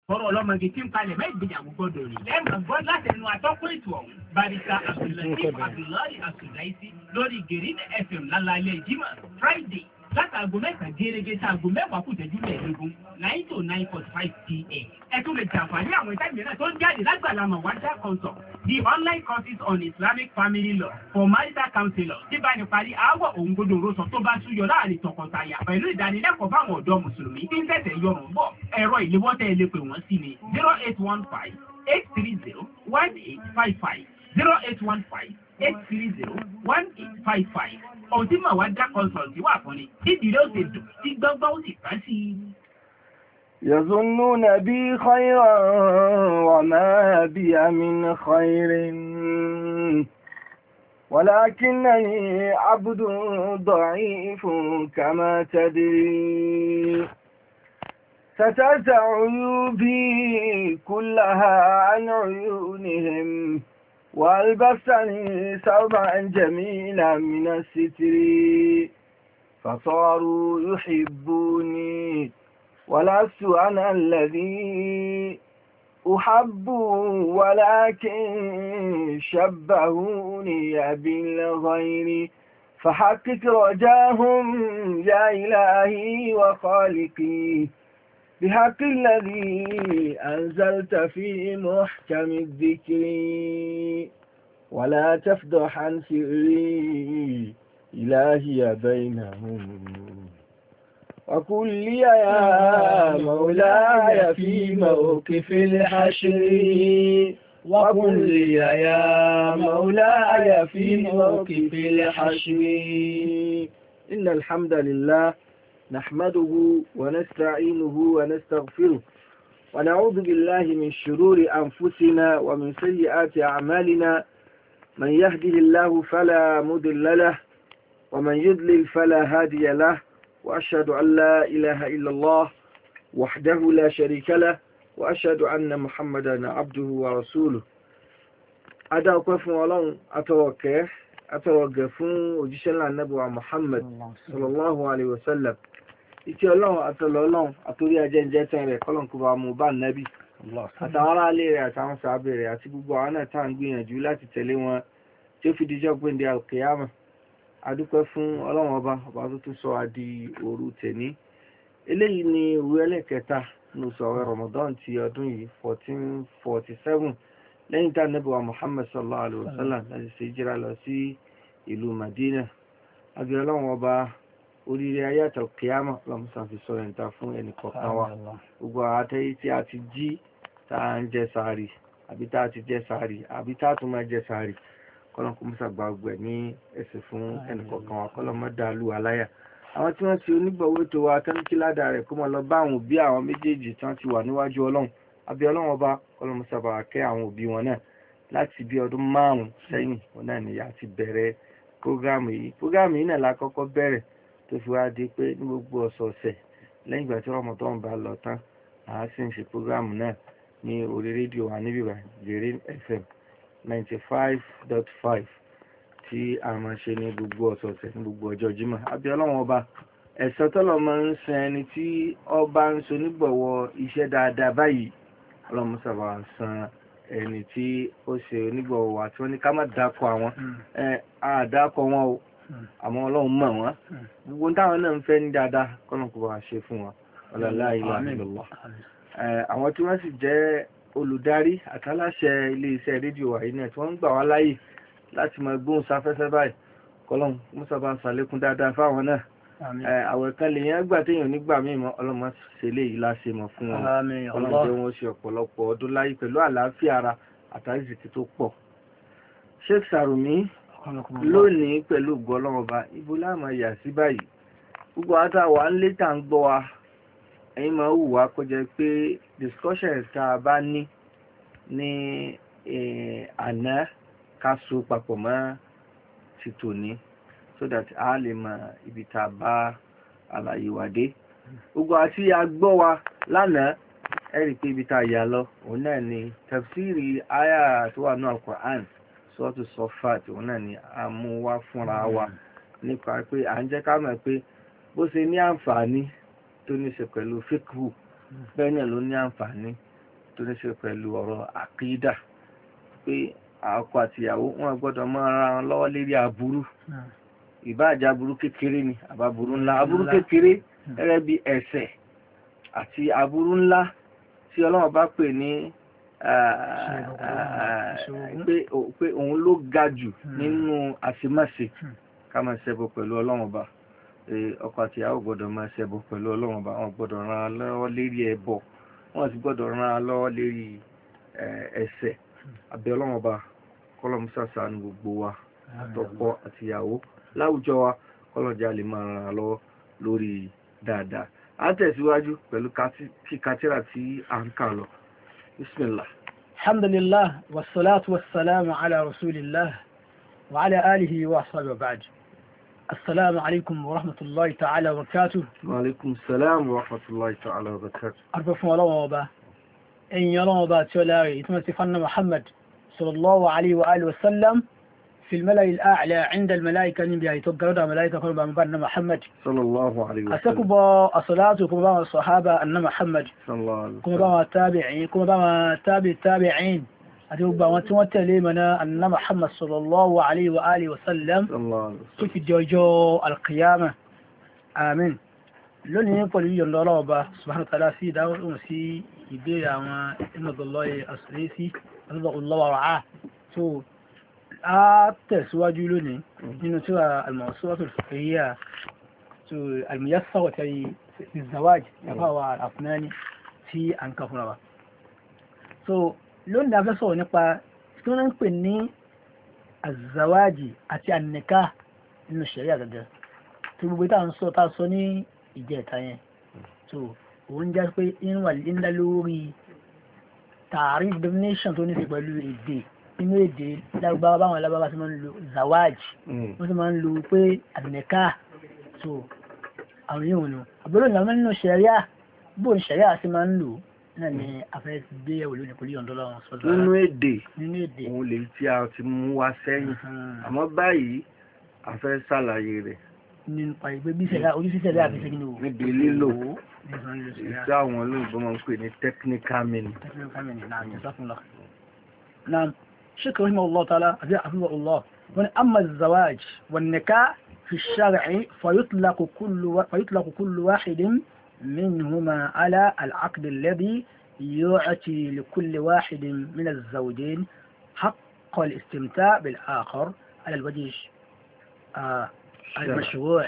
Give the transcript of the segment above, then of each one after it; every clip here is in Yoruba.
Fọ́rọ̀ ọlọ́mọge tí ń palẹ̀ mẹ́gbìyàwó gbọ́dọ̀ rí. Lẹ́mọ̀ gbọ́ láti ẹnu atọ́kùn ètò ọ̀hún. Barista Abdulatif Abdullahi Asudaisi lórí Gèrínà FM lálálẹ́ Jímọ̀ Friday látàgò mẹ́ta gẹ́gẹ́ sáàgò mẹ́wàá kù tẹ́jú mẹ́ẹ̀ẹ́dógún 9 to 9:45 p.m. Ẹ tún lè jàǹfààní àwọn ìtàn mìíràn tó ń jáde lágbàlá Mawada Consult, the online courses on Islamic family law for marital counselor tí bá ní parí aáwọ̀ òun gbọdọ̀ rọ́sọ tó bá súyọ láàrin tọkọtaya pẹ̀lú ìdánilẹ́kọ̀ọ́ fáwọn ọ̀dọ́ mùsùlùmí tí ń tẹ̀sẹ̀ yọrùn bọ̀. Ẹ̀rọ ìléwọ́tẹ̀ ilé pè wọ́n sí ni 0815-830-1855 0815-830-1855. Ohun tí Mawada Consult wà fún ni tí ìdílé ó ti dùn tí gbọ́ngbọ́n ó sì bá sí i. يظنون بي خيرا وما بي من خير ولكنني عبد ضعيف كما تدري سترت عيوبي كلها عن عيونهم وألبسني ثوبا جميلا من الستر فصاروا يحبوني ولست أنا الذي أحب ولكن شبهوني بالغير فحقق رجاهم يا إلهي وخالقي بحق الذي أنزلت في محكم الذكر ولا تفضح عن سري إلهي بينهم وقل لي يا مولاي في موقف الحشر وقل لي يا مولاي في موقف الحشر إن الحمد لله نحمده ونستعينه ونستغفره ونعوذ بالله من شرور أنفسنا ومن سيئات أعمالنا من يهده الله فلا مضل له ومن يضلل فلا هادي له وأشهد أن لا إله إلا الله وحده لا شريك له وأشهد أن محمدا عبده ورسوله أدعوكم فún Ọlọ́run atọrọgẹ̀ fún òjíṣẹ́ ńlá Ànábì wa Muhammad sallallahu alaihi wasallam ìkẹ́ Ọlọ́run àtọlọ́ Ọlọ́run àtorí ajẹ́jẹ́ tẹ́ rẹ̀ kọ́lọ̀n kó bá mú bá Nábì àtàwọn ará ilé rẹ̀ àtàwọn sàábẹ̀ rẹ̀ àti gbogbo àwọn náà tá ń gbìyànjú láti tẹ̀lé wọn tí ó fi dijọ́ gbéǹde al-qiyama. Adúpẹ́ fún Ọlọ́run ọba tó tún sọ àdí òru tẹ̀ní. Eléyìí ni òru ẹlẹ́kẹta ní oṣù àwẹ̀ Ramadan ti ọdún yìí 1447 lẹ́yìn tá Ànábì wa Muhammad sallallahu alaihi wasallam láti ṣe hijira lọ sí ìlú Madina. Àbí Ọlọ́run ọba oríire ayé àtàkìyàmọ̀ lọ́mùsàn fi sọ ẹ̀ǹta fún ẹnì kọ̀ọ̀kan wa. Gbogbo àtẹ́yí tí a ti jí tá à ń jẹ sàárì àbí tá a ti jẹ sàárì àbí tá a tún máa jẹ sàárì kọ́lọ́n kó mọ́sà gba ọgbẹ̀ ní ẹ̀sìn fún ẹnìkọ̀ọ̀kan wa kọ́lọ́n mọ́ dàlú aláyà. Àwọn tí wọ́n ti onígbọ̀wọ́ tó wa tẹ́ńkí ládàá rẹ̀ kó mọ́ lọ bá àwọn òbí àwọn méjèèjì tí wọ́n ti wà níwájú Ọlọ́run. Àbí Ọlọ́run ọba kọ́lọ́n mọ́sà bá wa kẹ́ àwọn òbí wọn náà láti bí ọdún 5 sẹ́yìn wọn náà nìyà ti bẹ̀rẹ̀ prógámù yìí. Prógámù yìí náà la kọ́kọ́ bẹ̀rẹ̀ tó fi wá di pé ní gbogbo ọ̀sọ̀ọ̀sẹ̀ lẹ́yìn ìgbà tí Ramadan bá lọ tán àá sì ń ṣe prógámù náà ní orí rédíò wa níbí báyìí Gèrínà FM 95.5 tí a máa ṣe ní gbogbo ọ̀sọ̀ọ̀sẹ̀ ní gbogbo ọjọ́ Jímọ̀. Àbí Ọlọ́run ọba ẹ̀san tọ́lọ̀ máa ń san ẹni tí ọba ń so nígbọ̀wọ́ iṣẹ́ dáadáa báyìí Ọlọ́run sábà ń san ẹni tí ó ṣe onígbọ̀wọ́ wa tí wọ́n ní ká má dákọ̀ àwọn àdákọ̀ wọn o àmọ́ Ọlọ́run mọ̀ wọ́n gbogbo táwọn náà ń fẹ́ ní dáadáa kọ́lọ́n kó bá wa ṣe fún wọn la ilaha illallah. Àwọn tí wọ́n sì jẹ́ olùdarí àtàláṣẹ ilé-iṣẹ́ rédíò wa yìí náà tí wọ́n ń gbà wá láyè láti máa gbóhùn sáfẹ́fẹ́ báyìí kọ́lọ́n musa bá ń ṣàlékún dáadáa fáwọn náà. Àwẹ̀ kan lè yẹn gbà téèyàn nígbà míì mọ́ ọlọ́mọ ṣe lè yìí láṣẹ mọ̀ fún wọn ọlọ́run jẹ́ wọn ṣe ọ̀pọ̀lọpọ̀ ọdún láyé pẹ̀lú àlàáfíà ara àtàrísìkí tó pọ̀. Sheikh Sarumi lónìí pẹ̀lú ògo Ọlọ́run ọba ibo la máa yà sí báyìí. Gbogbo àtàwà ń lé tà ń gbọ́ wa ẹ̀yin máa wù wá kó jẹ́ pé discussions tá a bá ní àná ká so papọ̀ mọ́ ti tòní so that a lè mọ ibi tá a bá àlàyé wa dé. Gbogbo àti agbọ́ wa lánàá ẹ rí pé ibi tá a yà lọ òun náà ni tafsiri aya tó wà ní Al-Qur'an Suratu Saffat òun náà ni a mú wá fúnra wa nípa pé à ń jẹ́ ká mọ̀ pé bó ṣe ní àǹfààní tó ní ṣe pẹ̀lú fíkhù bẹ́ẹ̀ náà ló ní àǹfààní tó ní ṣe pẹ̀lú ọ̀rọ̀ àkídà pé ọkọ àti ìyàwó wọn gbọ́dọ̀ máa ra wọn lọ́wọ́ lérí aburú ìbáàjẹ́ aburú kékeré ni àbáburú ńlá aburú kékeré gẹ́gẹ́ bí ẹ̀ṣẹ̀ àti aburú ńlá tí Ọlọ́run bá pè ní pé òun ló ga jù nínú àṣemáṣe ká máa ṣẹbọ pẹ̀lú Ọlọ́run Ọba. Ọkọ àti ìyàwó gbọ́dọ̀ máa ṣẹbọ pẹ̀lú Ọlọ́run Ọba, wọn gbọ́dọ̀ ran ara lọ́wọ́ lérí ẹbọ, wọn sì gbọ́dọ̀ ran ara lọ́wọ́ lérí ẹ̀ṣẹ̀. Àbẹ̀ Ọlọ́run Ọba kọ́lọ̀ musa ṣàánú gbogbo wa àtọkọ àti ìyàwó láwùjọ wa, kọ́lọ̀ jẹ́ a lè máa ran ara lọ́wọ́ lórí dáadáa. A tẹ̀síwájú pẹ̀lú kíka tírà tí a ń kà lọ. Bismillah. Alhamdulillah, wassalatu wassalamu ala rasulillah wa ala alihi wa ashabihi wa ba'd. Assalamu alaikum wa rahmatullahi ta'ala wa barakatuh. Wa alaikum salam wa rahmatullahi ta'ala wa barakatuh. Arba fún Ọlọ́run Ọba. Ẹ̀yin Ọlọ́run Ọba tí ó láre, ìtumọ̀ sí fanna Muhammad sallallahu alaihi wa alihi wa sallam في الملأ الأعلى عند الملائكة نبي يتقرد ملائكة كل بمبان محمد صلى الله عليه وسلم. أسكب الصلاة كما بما الصحابة أن محمد صلى الله عليه وسلم. كما بما التابعين كما بما التابعين أتوب وتمتلي منا أن محمد صلى الله عليه وآله وسلم صلى الله عليه وسلم. في جوجو القيامة آمين. lónìí pẹ̀lú yọ̀ndọ́ ọlọ́ọ̀bá subhanahu wa ta'ala sí ìdáhùn sí ìbéèrè àwọn ìmọ̀dọ̀lọ́yẹ àṣírísí àtúbọ̀kùnlọ́wọ́ ràá tó a tẹ̀síwájú lónìí nínú tí wà al-mawsu'at al-fiqhiyya tó al-muyassar tàbí ìzàwáj yàfáwà al-Afnani tí a ń ká fúnra wa. So lónìí a fẹ́ sọ̀rọ̀ nípa tí wọ́n ń pè ní az-zawaji àti an-nikah nínú ṣẹ̀ríà gẹ́gẹ́ tó gbogbo tá ń sọ ní ìjẹta yẹn so òun jẹ́ pé inú wà líńdá lórí tààrí definition tó ní sí pẹ̀lú èdè inú èdè lágbàbá báwọn alábábá sí máa ń lo zawaj wọ́n sì máa ń lo pé àdìnẹ́ká so àwọn yóò nù àbúrò ìlànà nínú ṣẹ̀ríà bó ń ṣẹ̀ríà sí máa ń lò náà ni afẹ́ gbé ẹ̀wò lónìí pẹ̀lú yọ̀ǹdọ́ lọ́wọ́ sọ́dọ̀ nínú èdè òun lè tí a ti mú wá sẹ́yìn àmọ́ báyìí afẹ́ ṣàlàyé rẹ̀ nípa ìgbé bí sẹ̀dá ojú sí sẹ̀dá àti ṣẹ́gi ní òwò níbi lílò ìṣẹ́ àwọn olóyìnbó máa ń pè ní technical meaning. نعم شكرا رحمه الله تعالى حفظه الله أما الزواج والنكاح في الشرع فيطلق كل واحد منهما على العقد الذي يعطي لكل واحد من الزوجين حق الاستمتاع بالآخر على الوجه المشروع.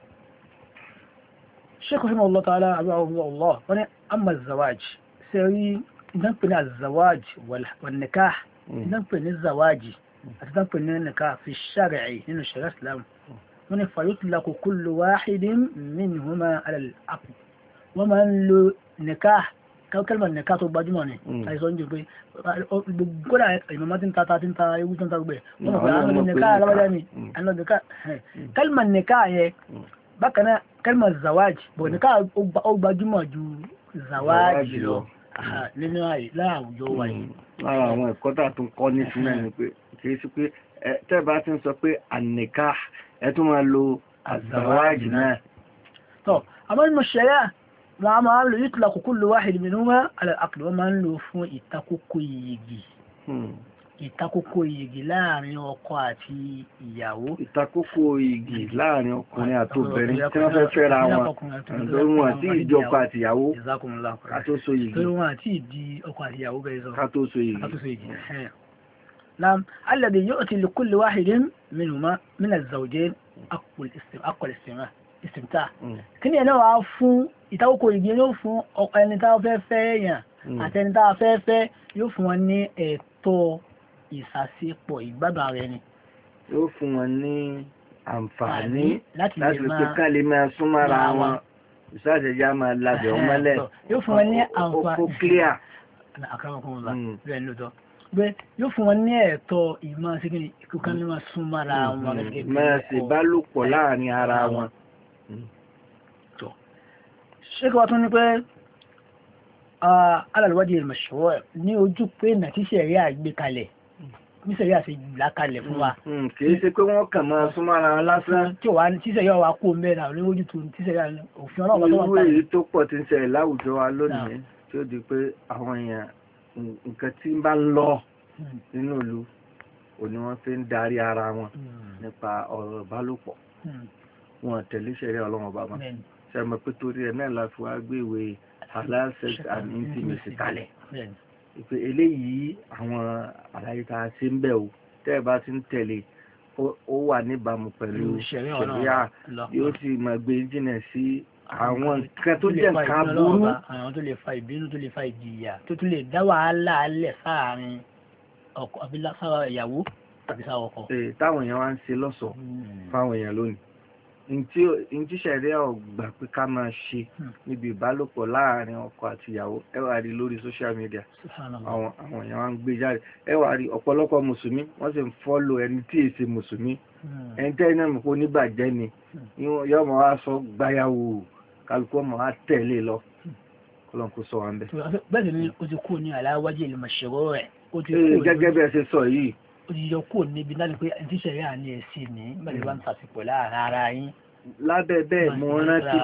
الشيخ رحمه الله تعالى حفظه الله أما الزواج سيري نقول الزواج والنكاح نقول الزواج نقول النكاح في الشرع إنه الشرع الإسلام فيطلق كل واحد منهما على العقد ومن له نكاح كلمة نكاح تبادمون أي صنع كي كل إمامات تاتا يقول تنتا كبير وما فعل النكاح لا بدأني أنا نكاح كلمة نكاح بكنا كلمة الزواج بنكاح أو بدمون جو زواج له nínú láàwùjọ wa yìí. Lára àwọn ẹ̀kọ́ tà tún kọ́ ní sílẹ̀ ni pé kìí sí pé tẹ́bà tí ń sọ pé ànìká ẹ tún máa lo àzàwájì náà. Tọ́, àmọ́ nínú ṣẹ̀ríà wọ́n a máa ń lo yutlaqu kullu wahid minhuma ala al-aqd wọ́n máa ń lo fún ìtakókò iyègì. Ìtakókò iyègì láàrin ọkọ àti ìyàwó. Ìtakókò iyègì láàrin ọkùnrin àti obìnrin tí wọ́n fẹ́ fẹ́ra wọn lórí wọn àti ìjọba àti ìyàwó kátó so iyègì. Lórí wọn àti ìdí ọkọ àti ìyàwó bẹ́ẹ̀ sọ. Kátó so iyègì. نعم الذي يؤتي لكل واحد منهما من الزوجين أقوى الاستمتاع kíni ẹ̀nà wà fún ìtakókò iyègì yóò fún ẹni tá fẹ́ fẹ́ yàn àti ẹni tá fẹ́ fẹ́ yóò fún wọn ní ẹ̀tọ́ ìsàsípọ̀ ìgbádùn ara ẹni. Yóò fún wọn ní àǹfààní láti pé ká lè máa súnmọ́ra wọn ìsáàjẹjá máa labẹ̀ ọmọlẹ̀ yóò fún wọn ní àǹfààní ó clear. Yóò fún wọn ní ẹ̀tọ́ ìmọ̀ síkìní ìkúkan ní máa súnmọ́ra wọn. Máa sì bá lòpọ̀ láàrin ara wọn. Ṣé kí wọ́n tún ní pé على الوجه المشروع ní ojú pé nà tí ṣẹ̀rí àgbé kalẹ̀ ní ṣẹ̀rí àti ìgbà kalẹ̀ fún wa. Kìí ṣe pé wọ́n kàn máa súnmọ́ra lásán. Tí wà ní tíṣẹ̀rí ọwà kó mẹ́ra ní ojú tó tíṣẹ̀rí òfin ọlọ́pàá tó wà pàdé. Irú èyí tó pọ̀ tí ń ṣẹlẹ̀ láwùjọ wa lónìí tí ó di pé àwọn èèyàn nǹkan tí ń bá ń lọ nínú ìlú òní wọ́n fi ń darí ara wọn nípa ọ̀rọ̀ ìbálòpọ̀ wọn tẹ̀lé ṣẹ̀ríà Ọlọ́run ọba mọ́ ṣe mọ̀ pé torí ẹ̀ náà la fi wá gbé ìwé halal sex and intimacy kalẹ̀ ìpè eléyìí àwọn àlàyé tá a ṣe ń bẹ̀ o tẹ́ ẹ bá ti ń tẹ̀lé ó wà níbàámu pẹ̀lú ṣẹ̀ríà yóò sì máa gbé jìnnà sí àwọn nǹkan tó jẹ́ nǹkan aburú. àwọn tó lè fa ìbínú tó lè fa ìjìyà tó tún lè dá wàhálà alẹ̀ sáàárín ọkọ àbí sára ìyàwó tàbí sára ọkọ. táwọn èèyàn wá ń ṣe lọ́sọ̀ọ́ fáwọn èèyàn lónìí ntí ṣẹ̀ríà ò gbà pé ká máa ṣe níbi ìbálòpọ̀ láàárín ọkọ àti ìyàwó ẹ wá rí lórí social media àwọn èèyàn wá ń gbé jáde ẹ wá rí ọ̀pọ̀lọpọ̀ mùsùlùmí wọ́n sì ń fọ́lò ẹni tí èsì mùsùlùmí ẹni tẹ́ iná mi kó níbàjẹ́ ni yóò mọ̀ wá sọ gbáyàwó kálukú ọmọ wa tẹ̀lé lọ kọlọ́n kó sọ wọn bẹ́ẹ̀. bẹ́ẹ̀ ni o ti kú ní aláwájú ìlú mọ̀ṣẹ́rọ́ rẹ̀. gẹ́gẹ́ bí ẹ ṣe sọ yìí. o ti yọ kúrò níbi náà ni pé ẹni tí ṣẹ̀ríà ní ẹ̀sìn ní bẹ́ẹ̀ bá ń tàṣìpọ̀ láàárín ara yín. lábẹ́ bẹ́ẹ̀ mo rántí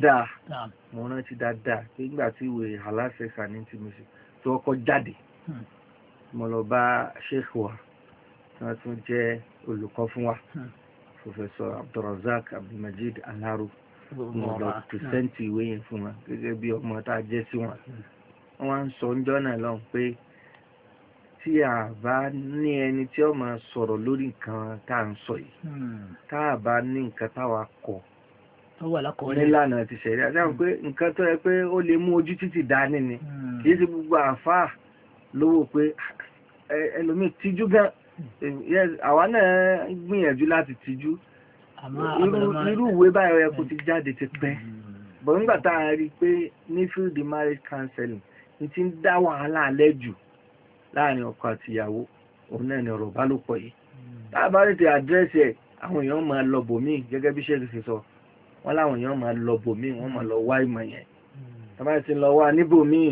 dáadáa nígbà tí ìwé halal sex and intimacy tó kọ́kọ́ jáde mo lọ bá sheikh wa tí wọ́n tún jẹ́ olùkọ́ fún wa Professor Abdulrazak Abdulmajid Alaro mo lọ pìrìsẹ́ǹtì ìwé yẹn fún wa gẹ́gẹ́ bí ọmọ tá a jẹ́ sí wọn. wọ́n wá ń sọ ńjọ́ náà lọ́hùn pé tí a bá ní ẹni tí ó máa sọ̀rọ̀ lórí nǹkan tá à ń sọ yìí tá a bá ní nǹkan táwa kọ̀ nílànà ti ṣẹ̀ríà àti àwọn pé nǹkan tó yẹ pé ó lè mú ojú títì dání ni kì í ṣe gbogbo àáfàá lówó pé ẹlòmíì tijú gan àwa náà gbìyànjú láti tijú irú ìwé báyọ̀ yẹ kó ti jáde ti pẹ́ bọ̀ nígbà tá a rí i pé ní field marriage counseling ní ti ń dá wàhálà alẹ́ jù láàrin ọkọ àti ìyàwó òun náà ni ọ̀rọ̀ ìbálòpọ̀ yìí tá a bá rí ti àdírẹ́sì ẹ̀ àwọn èèyàn máa lọ bòmíì gẹ́gẹ́ bí ṣe ti sọ wọ́n láwọn èèyàn máa lọ bòmíì wọ́n máa lọ wá ìmọ̀ yẹn tá a bá ti lọ wá níbòmíì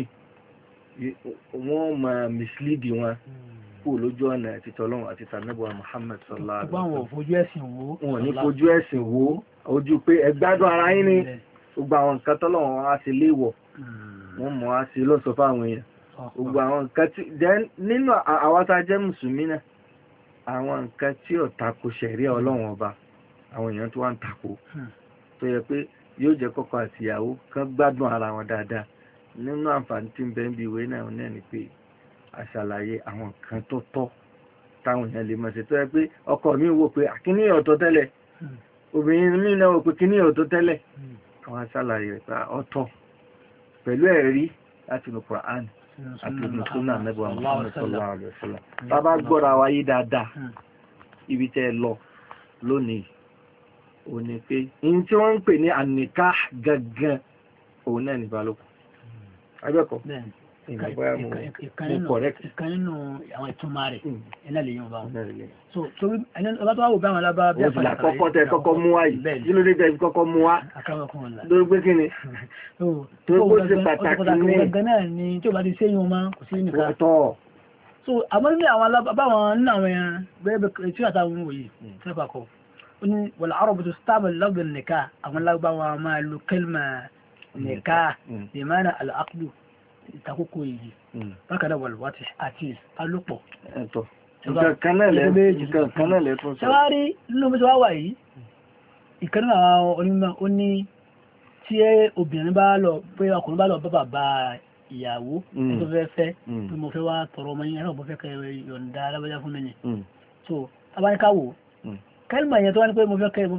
wọ́n máa mislead wọn kú lójú ọ̀nà àti tọ́lọ́run àti tànẹ́bùwà Muhammad sallallahu alaihi wasallam. wọn fojú ẹ̀sìn wo. wọn ní fojú ẹ̀sìn wo ojú pé ẹ gbádùn ara yín ni gbogbo àwọn nǹkan tọ́lọ́run wá sí léèwọ̀ wọ́n mọ̀ á sí lọ́sọ̀ fáwọn èèyàn gbogbo àwọn nǹkan tí nínú àwọn tá a jẹ́ mùsùlùmí náà àwọn nǹkan tí ò tako ṣẹ̀ríà Ọlọ́run ọba àwọn èèyàn tó wà ń tako tó yẹ pé yóò jẹ́ kọ́kọ́ àti ìyàwó kan gbádùn ara wọn dáadáa nínú àǹfààní tí ń bẹ ń bi ìwé náà ní pé àṣàlàyé àwọn nǹkan tó tọ́ táwọn èèyàn lè mọ̀ sí tó yẹ pé ọkọ mi wò pé kíní ọ̀tọ̀ tẹ́lẹ̀ obìnrin mi náà wò pé kíní ọ̀tọ̀ tẹ́lẹ̀ àwọn àṣàlàyé rẹ̀ pé ọ̀tọ̀ pẹ̀lú ẹ̀rí láti inú Quran àti inú Sunnah Ànábì Muhammad sallallahu alaihi wasallam bàbá gbọ́ra wáyé dáadáa ibi tẹ́ lọ lónìí ò ní pé ní tí wọ́n ń pè ní àníká gangan òun náà ní ìbálòpọ̀ abẹ́kọ̀ ìkan nínú àwọn ìtumọ̀ rẹ̀ iná lè yàn bá wọn. so torí ẹni ọba tó wà wò bá wọn lábá bí àfàlà kọ́kọ́ tẹ kọ́kọ́ mú wá yìí kí ló dé tẹ kọ́kọ́ mú wá lórí pé kí ni tó kó ṣe pàtàkì ní gangan náà ni tí o bá ti ṣéyìn wọn máa kò sí nìkan. so àmọ́ nílé àwọn alábáwọn nínú àwọn ẹran bẹ́ẹ̀ tí wọ́n àtàwọn wòye sẹ́fà kọ́ ó ní wal arabatu tastamil lafdh nikah àwọn alábáwọn máa lo kalma nikah bi ma'na al-aqd ìtakókò yìí bákanáà wàlúwàtí àti alópọ̀. nǹkan kan náà lẹ́ tún sọ. ṣáwárí nínú bí wá wà yìí ìkan náà àwọn onímọ̀ ó ní tí obìnrin bá lọ pé ọkùnrin bá lọ bá bàbá ìyàwó tó fẹ́ fẹ́ pé mo fẹ́ wá tọrọ ọmọ yẹn náà mo fẹ́ kẹ́ yọ̀ǹda alábẹ́já fún mi yẹn. so abáníkàwò kẹ́lìmọ̀ yẹn tó wá ní pé mo fẹ́ kẹ́ mo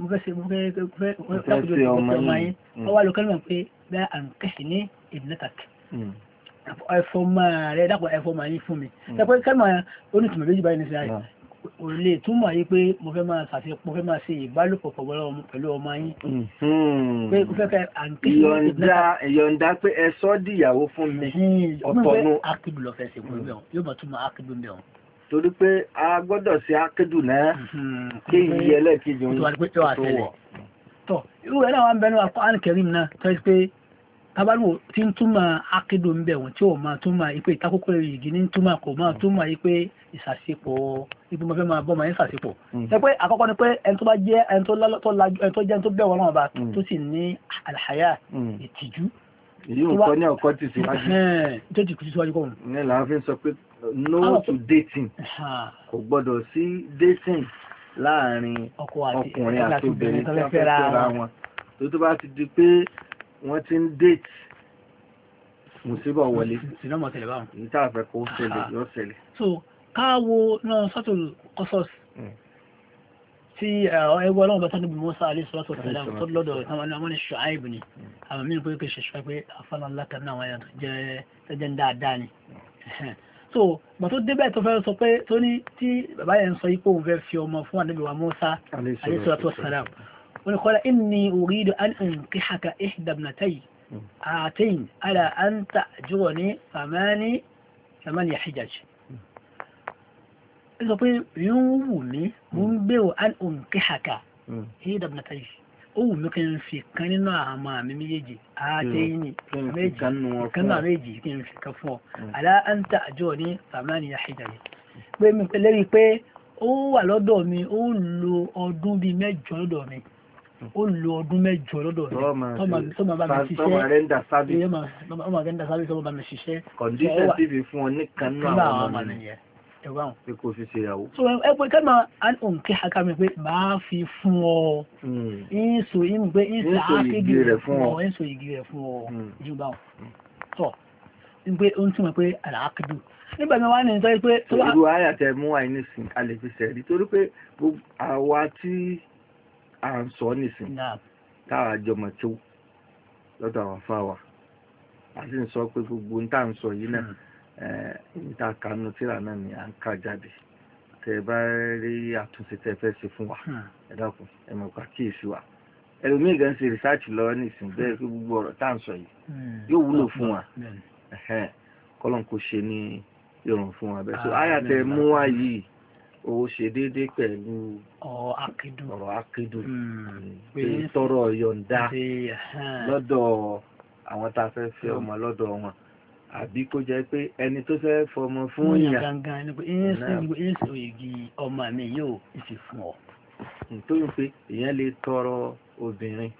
fẹ́ ọmọ yẹn wọ́n wá lọ kẹ́lìmọ̀ pé bẹ́ẹ̀ àǹkẹ́sì ní ìdínátàkì ẹfọmọ rẹ dápọ̀ ẹfọmọ yìí fún mi ẹpẹ́ kẹ́mọ̀ onítùmọ̀ méjì báyìí nísìnyí ayé ò lè túmọ̀ yìí pé mo fẹ́ máa ṣàfihàn mo fẹ́ máa ṣe ìbálòpọ̀ pẹ̀lú ọmọ yín pé mo fẹ́ kẹ́ àǹkí ìyọ̀ǹda pé ẹ sọ́ dìyàwó fún mi ọ̀tọ̀nu ákídù lọ fẹ́ ṣe fún mi yóò mọ̀ túmọ̀ ákídù ń bẹ̀ wọn. torí pé a gbọ́dọ̀ ṣe ákídù náà kí ìyí ẹlẹ́ẹ̀kejì ń tó wọ̀. tọ́ irú ẹ̀ náà wà ń bẹnu Al-Qur'an Karim náà tọ́ pé tabalu tí ń túmọ̀ akédò ń bẹ̀ wọ́n tí ó máa túmọ̀ ipé ìtakókò ìgì ní túmọ̀ kò máa túmọ̀ ipé ìsàsípọ̀ ipé mo fẹ́ máa bọ́ máa ń sàsípọ̀. ṣe pé àkọ́kọ́ ni pé ẹni tó bá jẹ́ ẹni tó jẹ́ ẹni tó bẹ̀wọ̀ náà bá tó sì ní àlàyé ìtìjú èyí nǹkan ní ọkọ ti síwájú tó ti kù síwájú kọ́ ní làá fi sọ pé no to dating kò gbọ́dọ̀ sí dating láàrin ọkùnrin àti obìnrin tí wọ́n fẹ́ fẹ́ra wọn tó bá ti di pé wọ́n ti ń date mùsíbà wọlé èyí tá a fẹ́ kó ṣẹlẹ̀ yóò ṣẹlẹ̀. so káwo náà sọ́tò Qasas tí ẹgbẹ́ ọlọ́run bá tánúbì Musa alayhi salatu wa salam tó lọ́dọ̀ àwọn Shu'aib ni àwọn mìíràn pé ṣe ṣe pé afánàlákan náà wáyà tó jẹ́ dáadáa ni. So gbà tó débẹ̀ tó fẹ́ sọ pé tó ní tí bàbá yẹn sọ ipò òun fẹ́ fi ọmọ fún ànábì wa Musa alayhi salatu wa salam wọ́n ni qala inni uridu an unkihaka ihda ibnatayya hatayn ala an ta'jurani thamaniya hijaj. Sọ pé yóò wù mí mo ń gbèrò an unkihaka ihda ibnatayya ó wù mí kí n fi kan nínú àmà mi méjèèjì hatayn méjì kan náà méjì kí n fi kan fún ọ ala an ta'jurani thamaniya hijaj pé mi lérí pé ó wà lọ́dọ̀ mi ó lo ọdún bíi 8 lọ́dọ̀ mi ó lo ọdún 8 lọ́dọ̀ mi tó máa bá mi ṣiṣẹ́ ọmọ rẹ́ndà sábì tó máa bá mi ṣiṣẹ́ condition tí fi fún ọ nìkan náà àwọn ọmọ nìyẹn ẹ̀wọ̀n pé kò fi ṣe ìyàwó. so ẹ pé kẹ́ máa an òǹkẹ́ aka mi pé máa fi fún ọ ìsò ìmùgbé ìsò àkéjì rẹ̀ fún ọ ìsò igi rẹ̀ fún ọ ìjọba ọ̀ tọ́ ìgbé ó ń túnmọ̀ pé àlàákìdù nígbà mi wá ní nítorí pé tó wá. irú àyàtẹ̀ mú àìníṣìn a lè fi ṣẹ̀rí torí pé àwa tí à ń sọ nísìn táwa jọmọ tó lọ́dọ̀ àwọn fáwa àti ń sọ pé gbogbo ń tà ń sọ yìí náà ìta kanu tíra náà ni à ń ká jáde tẹ bá rí àtúnṣe tẹ fẹ́ ṣe fún wa ẹ dákun ẹ mọ̀ ká kíyèsí wa ẹlòmíì gan ṣe rìsáàtì lọ nísìn bẹ́ẹ̀ pé gbogbo ọ̀rọ̀ tá à ń sọ yìí yóò wúlò fún wa kọ́lọ́n kò ṣe ní ìrọ̀rùn fún wa bẹ́ẹ̀ so àyà tẹ mú wá yìí ó ṣe déédéé pẹ̀lú ọ̀rọ̀ akédù pé tọrọ yọ̀ǹda lọ́dọ̀ àwọn tá a fẹ́ fẹ́ ọmọ lọ́dọ̀ wọn àbí kó jẹ́ pé ẹni tó fẹ́ fọmọ fún ìyà gangan ní pé ìyẹ́sì òyìgì ọmọ mi yóò ìsì fún ọ. tó yún pé èèyàn lè tọrọ obìnrin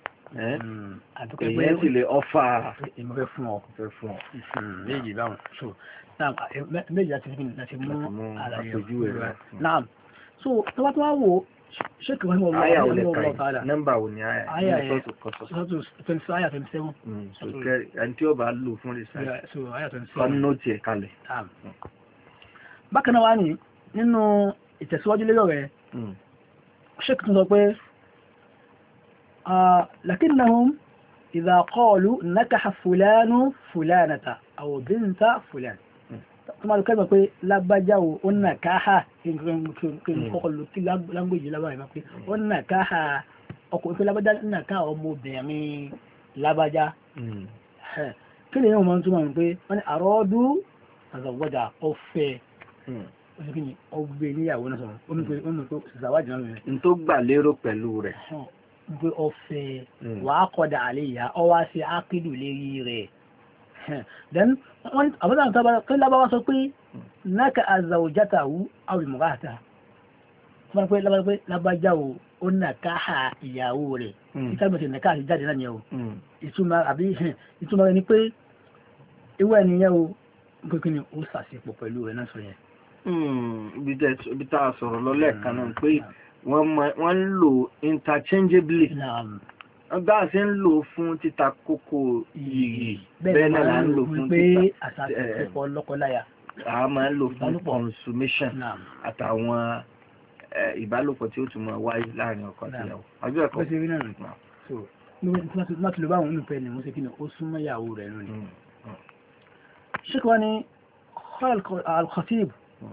èèyàn sì lè ọfà ìmọ̀fẹ́ fún ọ. méjì báwọn so méjì láti mú àlàyé rẹ̀ náà so tó bá tó wá wò ṣé kí wọ́n mú ọmọ ọmọ ọ̀tá nọ́mbà wo ni àyà sọ́tò 27 ẹni tí ó bá lò fún research kan nóòtì ẹ̀ kalẹ̀. bákan náà wá ní nínú ìtẹ̀síwájú lérò rẹ̀ ṣé kí n sọ pé lakinnahum idha qalu nakaha fulanu fulanata aw binta fulan tó máa lùkẹ́ mọ̀ pé lágbájáwò ó nà káhà kọ́kọ̀lù tí lágbèjì lábáyé máa pé ó nà káhà ọkùnrin pé lágbájá nà káhà ọmọbìnrin lágbájá kí ni yóò máa ń túmọ̀ pé wọ́n ní àrọ́dú àzọ̀gbọ́jà ọ̀fẹ́ ọgbẹ́ níyàwó náà sọ̀rọ̀ ó ní pé ṣàwájì náà rẹ̀ n tó gbà lérò pẹ̀lú rẹ̀ pé ọ̀fẹ́ wàá kọ́dà àlè ìyá ọwá sí ákídù lérí rẹ̀ then wọ́n àbúrò tó kí lábáwá sọ pé náka àzàwòjátàwú àwìmọ̀gáta wọ́n pé lábáwá pé lábájáwò ó nà káhà ìyàwó rẹ̀ ìtàgbẹ̀tẹ̀ nà káhà jáde náà yẹ̀wò ìtumọ̀ rẹ̀ ni pé ìwé ẹniyàn o pé ni ó sàṣepọ̀ pẹ̀lú rẹ̀ náà sọ yẹn. ibi tá a sọ̀rọ̀ lọ lẹ́ẹ̀kan náà pé wọ́n ń lò interchangeably bá a ṣe ń lò fún títa kókó yìí bẹ́ẹ̀ náà là ń lò fún títa àṣàṣepọ̀ lọ́kọláya. a máa ń lò fún consummation àtàwọn ìbálòpọ̀ tí ó tún máa wáyé láàrin ọkọ àti ìyàwó. ọjọ́ ẹ̀kọ́ sí náà so láti lọ bá àwọn olùfẹ́ ni mo ṣe kí ni ó súnmọ́ ìyàwó rẹ̀ nù ni. ṣé kí wọ́n ní al-Khatib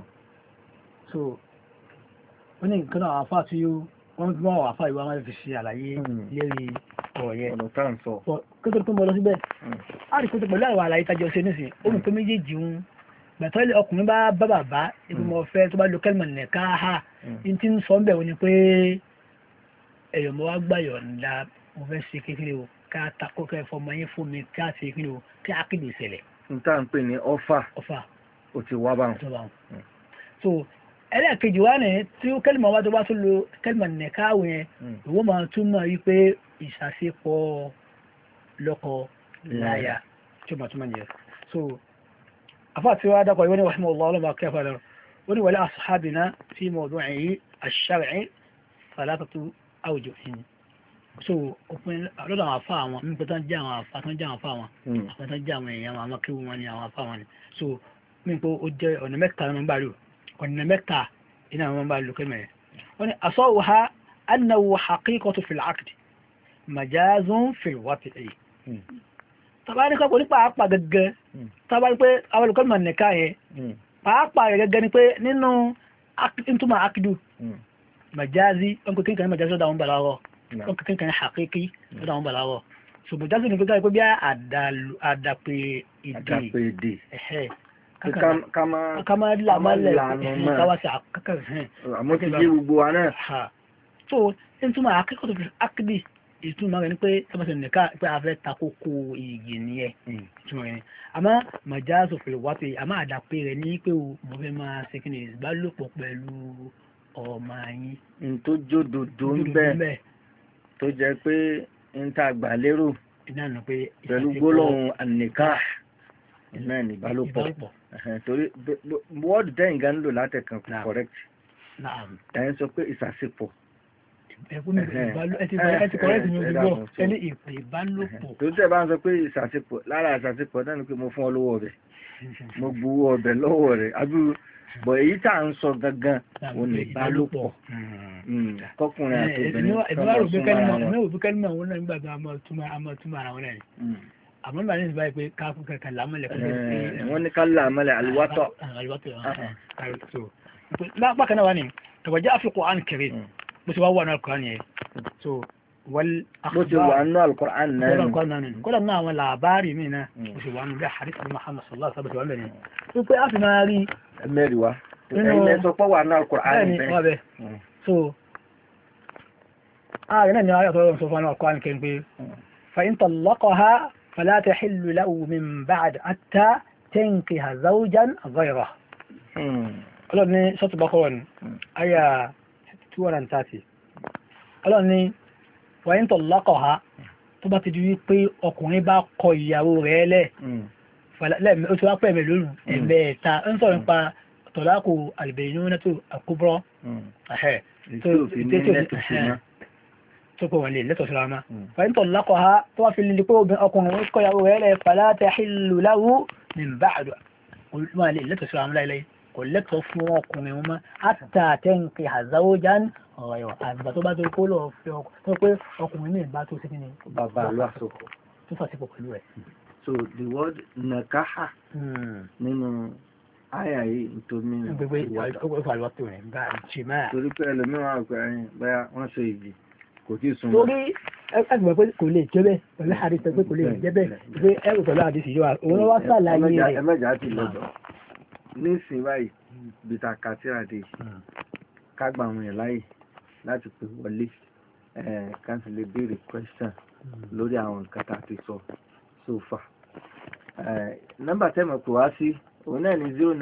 so wọ́n ní nǹkan náà àfáà tí wọ́n bí wọ́n wà fà ìwà máa fi ṣe àlàyé lérí ọ̀rọ̀ yẹn. ọ̀nà tá à ń sọ. kótó tó mọ lọ síbẹ̀ a rí kótó pẹ̀lú àwọn àlàyé tájọ ṣe nísìn ó mú pé méjèèjì ń gbàtọ́ ọkùnrin bá bàbá ìgbìmọ̀ ọ̀fẹ́ tó bá lo kẹ́lìmọ̀ nìka ha ní tí ń sọ ń bẹ̀ wọ́n ni pé ẹ̀yọ̀ mọ́ wá gbàyọ̀ ńlá mo fẹ́ ṣe kékeré o ká takó kẹ́ fọmọ yín fún mi ká ṣe kékeré o kí á kéde ìṣẹ̀lẹ̀. n tá à ń pè ní ọfà ó ti wá báwọn. so ẹlẹ́ẹ̀kejì wá ní tí ó kẹ́lìmọ̀ wá tó bá tó lo kẹ́lìmọ̀ nìkáwò yẹn ìwọ́n máa túmọ̀ wípé ìṣàṣepọ̀ lọ́kọ láyà tí ó máa túmọ̀ nìyẹn so afá tí wá dákọ̀ ìwọ́n ni wàhímọ̀ Allah ọlọ́mà kẹfà lọ ó ní wala ashabina fi mawdu'i ash-shar'i thalathatu awjuh so òpin lọ́dọ̀ àwọn afá àwọn nípa tán jẹ́ àwọn afá tán jẹ́ àwọn afá wọn àwọn tán jẹ́ àwọn èèyàn àwọn akéwù wọn ni àwọn afá wọn ni so nípa ó jẹ́ ọ̀nà mẹ́ta ní wọ́n bá lò ọ̀nà mẹ́ta iná wọ́n bá lò kẹ́mẹ̀ wọ́n ni asawuha annahu haqiqatu fil aqd majazun fil wat'i tàbá ní kọ́kọ́ nípa àpà gẹ́gẹ́ tàbá ní pé àwọn olùkọ́ mọ̀ nìka yẹn pàápàá rẹ̀ gẹ́gẹ́ ni pé nínú ìtumọ̀ akidu majazi ọkọ̀ kínkàn ní majazi ọ̀dà àwọn bàláwọ̀ ọkọ̀ kínkàn ní hakiki ọ̀dà àwọn bàláwọ̀ so majazi ní pé bí àdàpè èdè kama lamalẹ̀ káwàsí àkàkà àmọ́ ti yé gbogbo wa náà so ìtumọ̀ akẹ́kọ̀ọ́ tó akidi ìtumọ̀ rẹ̀ ní pé tọ́bọ̀tẹ̀ nìka pé a fẹ́ takókò igi nìyẹn ìtumọ̀ rẹ̀ ni àmọ́ majazi fil wat'i àmọ́ àdàpè rẹ̀ ní pé mo fẹ́ máa ṣe kí ni ìbálòpọ̀ pẹ̀lú ọmọ yín n tó jódodo ń bẹ tó jẹ́ pé n ta gbà lérò pẹ̀lú gbólóhùn an-nikah náà ní ìbálòpọ̀ torí wọ́ọ̀dù tẹ́yìn gan lò látẹ̀kan correct ẹ̀yìn sọ pé ìsàsìpọ̀ ìbálòpọ̀ tó tẹ́ bá ń sọ pé ìsàsìpọ̀ lára ìsàsìpọ̀ náà ni pé mo fún ọ lówó ọbẹ̀ mo gbowó ọbẹ̀ lọ́wọ́ rẹ̀ abúrú bọ̀ èyí tá à ń sọ gangan ò ní ìbálòpọ̀ kọkùnrin àti obìnrin àmọ́ nígbà nígbà pé káàkùn kẹkẹ lámọ́lẹ̀ wọ́n ní ká lámọ́lẹ̀ alwátọ̀ bákan náà wà ní tọ̀wọ̀já àfikò án kiri bó ti wá wà náà kọ́rán yẹn so wal bó ti wà náà alkùrán náà kọ́lá náà àwọn làbárì mí náà bó ti wà nù bí hadith Muhammad sallallahu alaihi wasallam bẹ̀rẹ̀ tó pé a fi máa rí mẹ́rìwá ẹ̀yìn sọ pé wà náà alkùrán bẹ́ẹ̀ so ààrẹ náà ni ayọ̀ tó rọrùn sọ fún alkùrán kẹrin pé fa in tallaqaha فلا تحل له من بعد حتى تنكح زوجا غيره ọlọ́run ní ṣọ́tù bọ́kọ̀wọ̀n àyà 230 ọlọ́run ní wàyí tó lọ́kọ̀ọ́ha tó bá ti di wípé ọkùnrin bá kọ ìyàwó rẹ̀ lẹ̀ ó ti wá pẹ̀mẹ̀ lónìí ẹ̀mẹ́ta ń sọ̀rọ̀ nípa tọ̀láàkù al-bayyinatu al-kubra tó kò wọ́n lè lẹ́tọ̀ síra máa fàyín tó lákọ̀ ha tó wá fi lè pé ọkùnrin kọ́ ìyàwó rẹ̀ lẹ́ fala tahillu lahu min ba'du wọ́n lè lẹ́tọ̀ síra máa láìláì kò lẹ́tọ̀ fún ọkùnrin wọn hatta tankiha zawjan ghayra àgbà tó bá tó kó lọ fi tó pé ọkùnrin ní ìbá tó sí kíni bàbá lọ́sọ̀kọ̀ tó fàṣípò pẹ̀lú rẹ̀. so the word nakaha nínú àyà yìí nítorí nínú ìwàlúwàtò rẹ̀ bá ìjìmá torí pé ẹlòmíràn àgbẹ̀rin bẹ́ẹ̀ wọ́n ṣe ìdí kò tí sùn torí ẹgbẹ̀rẹ̀ pé kò lè jẹ́ bẹ́ẹ̀ pẹ̀lú àdìsẹ́ pé kò lè jẹ́ bẹ́ẹ̀ pé ẹrù pẹ̀lú àdìsí yóò òun wá sàlàyé rẹ̀ ẹmẹ́jà ti lọ́dọ̀ nísìn báyìí bìtà kàtíra dé kágbà àwọn èèyàn láyè láti pè wọlé káńtì lè béèrè question lórí àwọn nǹkan tá a ti sọ so far nọ́mbà tẹ́mọ̀ pè wá sí òun náà ní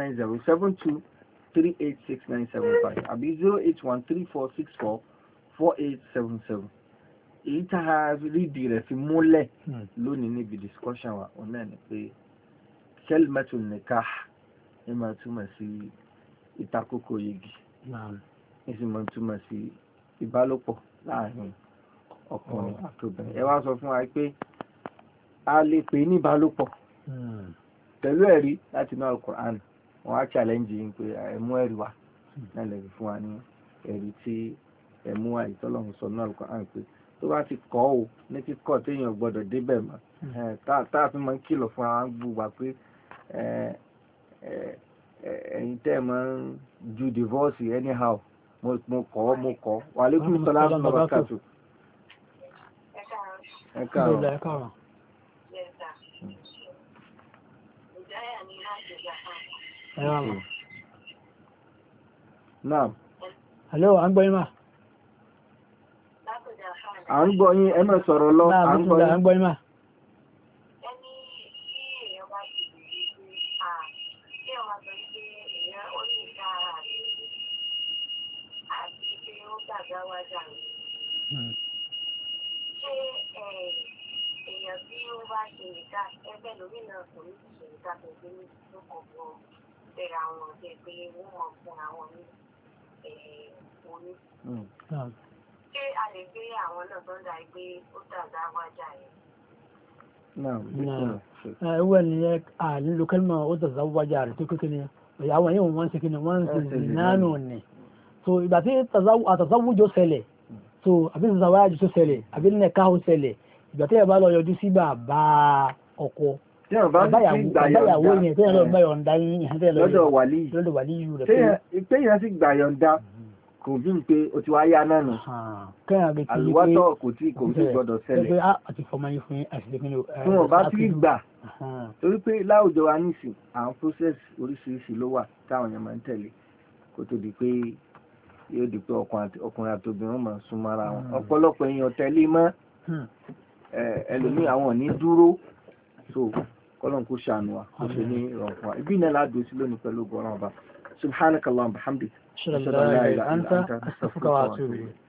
09072386975 àbí 08134644877 èyí tá a rí di rẹ̀ fi múlẹ̀ lónìí níbi discussion wa òun náà ni pé kalimatul nikah ní máa túmọ̀ sí ìtakókò yegi ní sì máa túmọ̀ sí ìbálòpọ̀ láàrin ọkùnrin àti obìnrin ẹ wá sọ fún wa pé a lè pè ní ìbálòpọ̀ pẹ̀lú ẹ̀rí láti inú Al-Qur'an wọn á challenge yín pé ẹ̀mú ẹ̀rí wa náà lè fi fún wa ní ẹ̀rí tí ẹ̀mú àìtọ́lọ́hún sọ ní Al-Qur'an pé tó bá ti kọ́ ò ní kíkọ́ téèyàn gbọ́dọ̀ débẹ̀ mọ́ táà fi máa ń kìlọ̀ fún àwọn gbùgbà pé ẹ̀yin tẹ́ ẹ̀ máa ń ju divorce anyhow mo kọ́ wa alaikum salaam wa barakatuh. ẹ káàárọ̀. Naam. Hello, à ń gbọ́ yín mà. À ń gbọ́ yín, ẹ máa sọ̀rọ̀ lọ. À ń gbọ́ yín mà. Ẹni tí èèyàn bá ti bèèrè pé kí ọmọ sọ pé èèyàn ó ní ìta ara rẹ̀ àti pé ó gbàgbá wájà rẹ̀. Ṣé èèyàn tí ó bá ṣe nìka ẹgbẹ́ lómi náà kò ní ṣe nìka tó gbé ní lóko bọ̀ bẹ̀rẹ̀ àwọn ọ̀dẹ́ pé wọ́n mọ̀ fún àwọn ní oní. Ṣé a lè gbé àwọn náà tó ń dà pé ó dàgbà wájà yẹn? Ẹwẹ́ ni a nílò kẹ́lìmọ̀ ó tẹ̀sà wájà rẹ̀ tó kékeré ni àwọn yóò wọ́n ṣe kí ni wọ́n ṣe zinánù ni. So ìgbà tí àtàzáwùjọ ṣẹlẹ̀ so àbí ìzàwájú tó ṣẹlẹ̀ àbí nìka ó ṣẹlẹ̀ ìgbà tí ẹ bá lọ yọjú sí bàbá ọkọ báyàwó yẹn tí ẹ lọ bá yọ̀ǹda lọ́dọ̀ wàlíyù rẹ̀ pé yẹn sì gbà yọ̀ǹda kò bí n pé o ti wá yá náà nù àlùwátọ̀ kò tí gbọdọ̀ ṣẹlẹ̀ àti fọmọ yín fún àṣìṣe tí wọ́n bá ti gbà torí pé láwùjọ wa nísìn àwọn process oríṣiríṣi ló wà táwọn èèyàn máa ń tẹ̀lé kó tó di pé yóò di pé ọkùnrin àti obìnrin máa sún mọ́ra wọn ọ̀pọ̀lọpọ̀ èèyàn tẹ̀lé mọ́ ẹlòmíì àwọn ò ní dúró so kọ́lọ́n kó ṣàánú wa kó ṣe ní ìrọ̀rùn wa ibi náà ládùú sí lónìí pẹ̀lú ọgbọ̀n ọba subhanakallahumma bihamdik. أشهد أن لا إله إلا أنت أستغفرك وأتوب إليك.